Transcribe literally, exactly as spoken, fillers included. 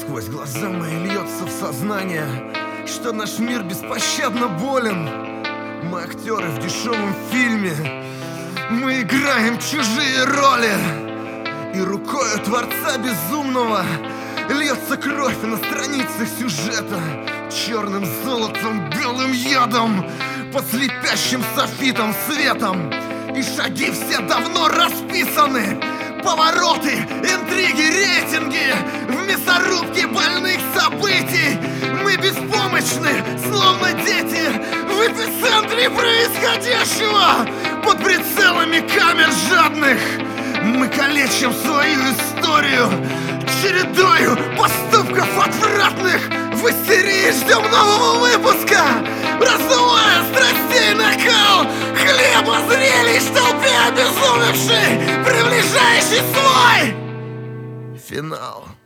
Сквозь глаза мои льется в сознание, что наш мир беспощадно болен. Мы актеры в дешевом фильме, мы играем чужие роли. И рукою Творца Безумного льется кровь на страницах сюжета, черным золотом, белым ядом, под слепящим софитом светом. И шаги все давно расписаны, повороты, интриги, рейтинги в мясорубке больных событий. Мы беспомощны, словно дети, в эпицентре происходящего, под прицелами камер жадных. Мы калечим свою историю чередою поступков отвратных. В истерии ждем нового выпуска, раздувая страстей накал, хлеба зрелищ в толпе обезумевшей, приближающий свой финал.